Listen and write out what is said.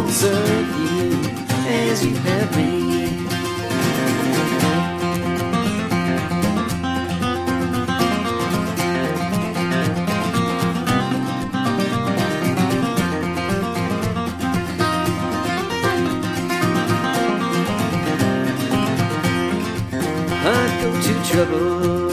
won't serve you as you have me. I go to trouble